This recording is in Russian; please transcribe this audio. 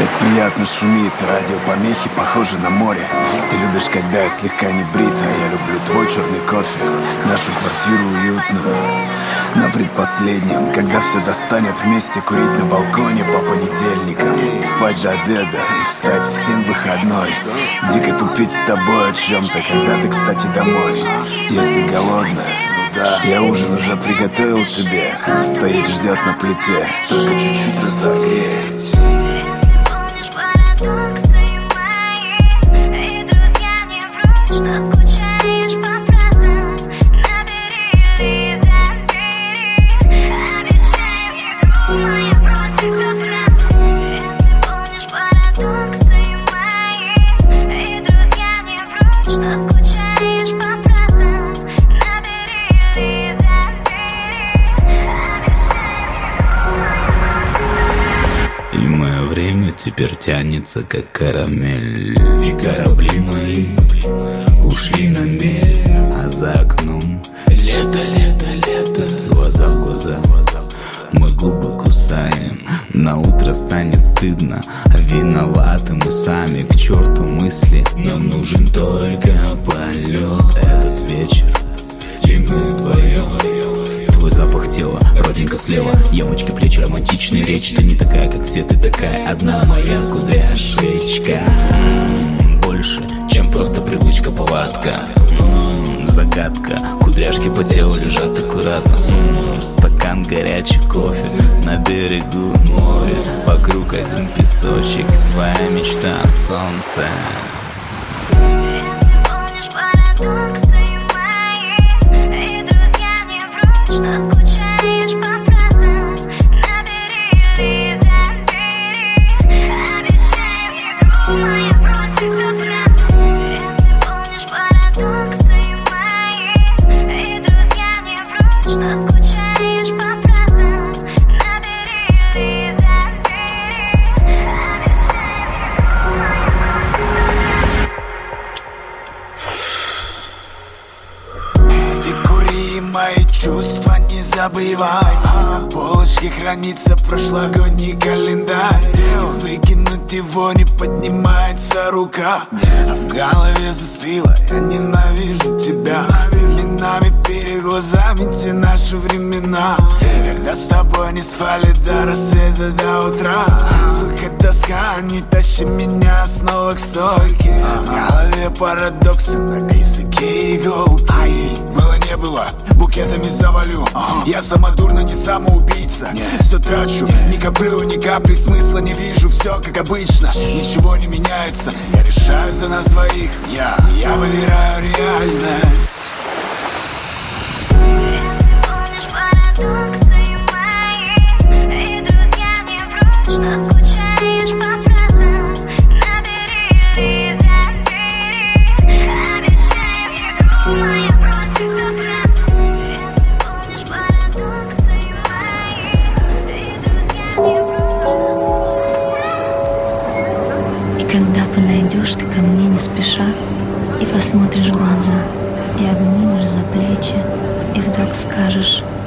Так приятно шумит, радиопомехи похожи на море. Ты любишь, когда я слегка не брит, а я люблю твой черный кофе, нашу квартиру уютную. На предпоследнем, когда все достанет вместе, курить на балконе по понедельникам, спать до обеда и встать в 7 выходной. Дико тупить с тобой о чем-то, когда ты, кстати, домой. Если голодная, я ужин уже приготовил тебе. Стоит, ждет на плите, только чуть-чуть разогреть. Теперь тянется, как карамель. И корабли мои ушли на мель, а за окном лето, лето, лето. Глаза в глаза мы губы кусаем. На утро станет стыдно, виноваты мы сами. К черту мысли, нам нужен только полет. Этот вечер и мы вдвоем. Твой запах тела, родинка слева, ямочки, плечи, романтичная речь. Ты не такая, как все, ты такая одна, моя кудряшечка. Больше, чем просто привычка, повадка. Загадка, кудряшки по телу лежат аккуратно. Стакан горячий кофе на берегу моря. Вокруг один песочек, твоя мечта о солнце. Что скучаешь по фразам, набери или забери. Обещаем, еду моя просто все сразу. Если помнишь парадоксы мои, и друзья не врут. Что скучаешь по фразам, набери или забери. Обещаем, Ты кури мои чувства, не забывай. На полочке хранится прошлогодний календарь. И выкинуть его не поднимается рука. А в голове застыло, я ненавижу тебя. Временами перед глазами те наши времена, когда с тобой не спали до рассвета, до утра. Сука, тоска, не тащи меня снова к стойке. В голове парадоксы, на языке иголки. Было не было, букетами завалю. Я самодурно, не самоубийца. Все трачу, не коплю, ни капли смысла не вижу. Все как обычно, ничего не меняется. Я решаю за нас двоих, я выбираю реальность. помнишь парадоксы мои, и друзья не врут. Что скучаешь по фразам, набери или забери. Обещаем, еду моя просто все сразу. Если помнишь парадоксы мои, и друзья не врут. И когда подойдешь ты ко мне не спеша, и посмотришь в глаза, и обнимешь за плечи, и вдруг скажешь: